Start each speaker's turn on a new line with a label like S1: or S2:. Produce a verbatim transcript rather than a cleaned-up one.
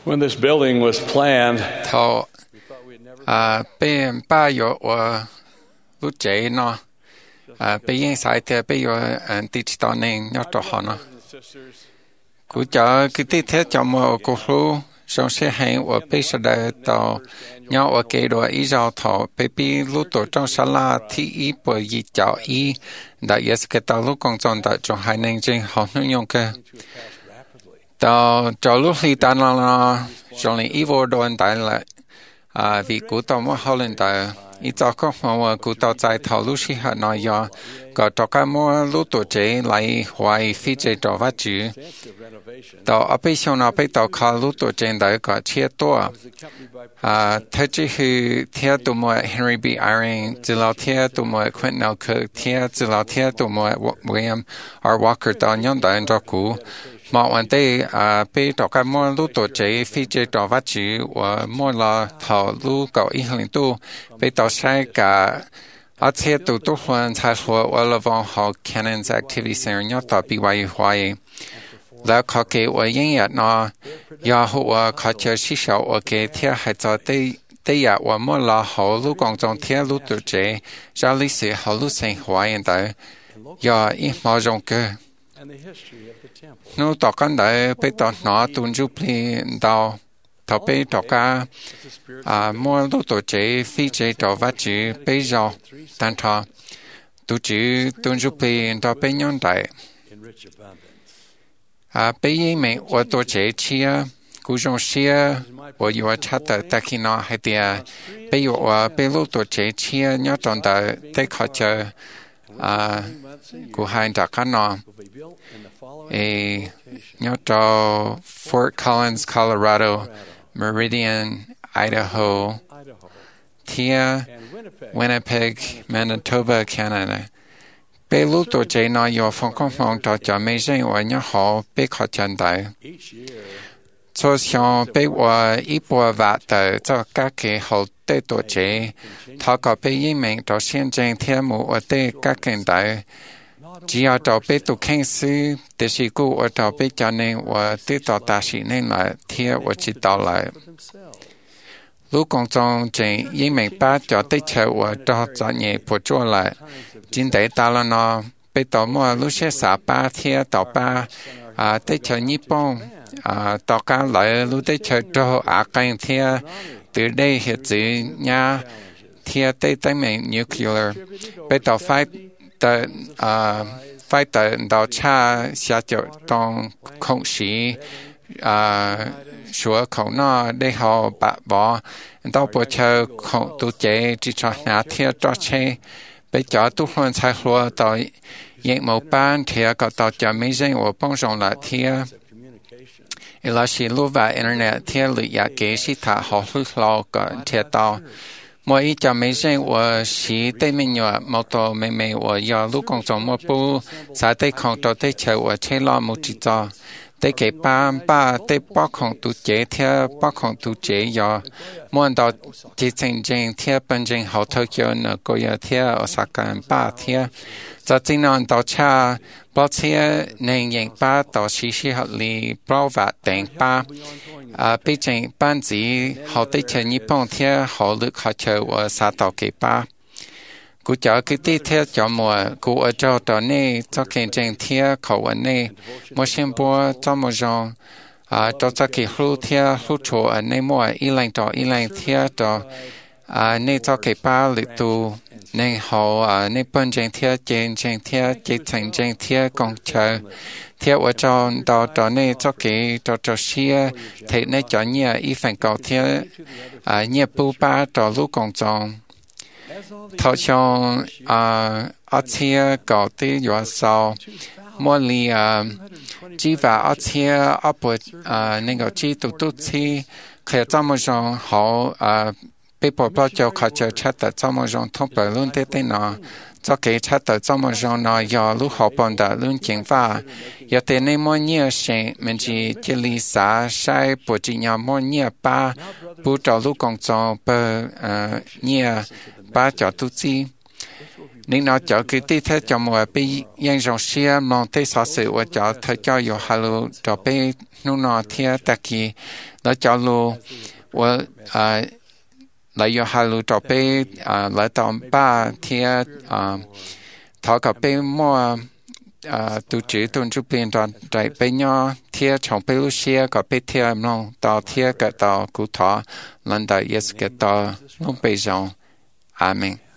S1: When this building was planned,
S2: 头啊被把有我录制呢啊被因晒的被有嗯第七道呢要做好呢，估计个地铁就么过路。上些係我被實在到，讓我記到一條頭被比路途中沙拉提一波一角一，但也是個道路工作的仲係能正好能用嘅。到走路里單啦啦，上嚟一窩多人帶來，啊，vì古道麼好人帶，一早個我古道在頭路時候內有，個大家麼路途者來懷非者做法主。到阿贝上阿贝到卡路多正大個切多啊，他只係聽到麼 Henry B. Eyring， 知道聽到麼 Quentin L. Cook， 聽知道聽到麼 William R. Walker 到樣大人做股，莫問題啊，被大家麼路多者非者做法主，我麼啦頭路搞一零度，被到晒個。而且都都換才說我了往後 Cannons Activity Center 要到 B Y U 懷แล้วขอเกว่ายังอยากนอยากหัวขอเจอชิชาวว่าเกเทียให้จอได้ได้อยากว่าเมื่อเราเขาลูกกองจงเทียลูกตัวเจจะลิสิเขาลูกเสียงหัวยังไงอยากอีหมอจงเกนู่ต่อกันได้ไปต่อหนอตุนจุพลีดาวต่อไปต่อกันอ่าเมื่อลูกตัวเจฟีเจต่อวัดจืไปยาวตันทอตุจืตุนจุพลีต่อไปย้อนได้啊，北英美我多这些，古种些我有查的，但是呢，还得北有我北路多这些，要长的得靠着啊，古海大看呢，诶，要到 Fort Collins, Colorado, Meridian, Idaho, Tia, Winnipeg, Manitoba, Canada. 被路多这呢有风控风到家没人我也好被靠近的，就像被我一波挖的这个给好的多这，他个被英明到现在天幕我的个跟的，只要到被读看书，但是故我到被家呢我得到大学呢来天我知道了。路工中正英明把就的车我到专业不做了。今代到了呢，被到么路些啥巴天到巴啊，对着日本啊，到家来路对着做啊干天，对对些子呀，天对对面 nuclear， 被到 fight 的啊 fight 的到差下就当空袭啊，说口那ได้好把บ่到不chờ空都这只做哪天做车。被叫都换才说到也冇班贴个到家没人我帮上了贴，伊拉是路外 internet 贴里也给是他好去老个贴到，我一家没人我是对面有冇到妹妹我要路工作我不啥对空到对车我车老冇知道。ได้เก็บป้าป้าได้ป้าของตุเจเทียป้าของตุเจยอมวนดอจิตจริงเทียเป็นจริงเขาเทเกียวเนก็ยเทียอสากันป้าเทียจะจริงนอนต่อชาปลอดเทียในยังป้าต่อชิชิฮัลีปลอวัดแต่งป้าอ่าเป็นจริงบ้านจีเขาได้เชิญญี่ปุ่นเทียเขาลึกเขาเชื่อว่าสาต่อเก็บป้ากูจะคือที่เทียจอมัวกูเอาเจ้าตอนนี้จะเขียนจริงเทียเขาวันนี้มัวเชื่อบัวจอมัวจงอ่าจะจะกี่รู้เทียรู้ชัวในมัวอีหลังต่ออีหลังเทียต่ออ่าในจะเก็บป้าหรือตูในเขาอ่าในเป็นจริงเทียเจนจริงเทียจิตจริงจริงเทียกองเชอเทียว่าจอต่อตอนนี้จะเกี่ต่อจะเชียเทในจอเนี่ยอีแฝงเก่าเทียอ่าเนี่ยปูป้าต่อลูกกองจง头像啊，而且搞的元素，茉莉啊，计划而且而不啊那个制度都是，可这么种好啊，被婆婆就靠着吃的这么种通白论的的呢，จะเกิดชัดแต่จำมันจงนอยอลูกหอบปนดาลุ่นเก่งฟ้าอยากแต่ในมอเนี่ยเชงมันจีเจลิสาใช้ปจิญญามอเนี่ยป้าผู้ต่อลูกกองจงเปอเอ่อเนี่ยป้าจอตุจี nên nó cho cái tí thế cho mùa bị yên trong xe mong tới sở sự và cho thời cho yêu hà lô cho bị nụ nọ thia ta kỳ nó cho lô và à lại yêu hà lô cho bị à lại tầm ba thia à thọ cả bị mua à tu chỉ tuân chú biên đoàn đại bị nhỏ thia trong bị lu xe cả bị thia mong tao thia cả tao cụ thọ lần đại yes cái tao lúc bây giờ Amen.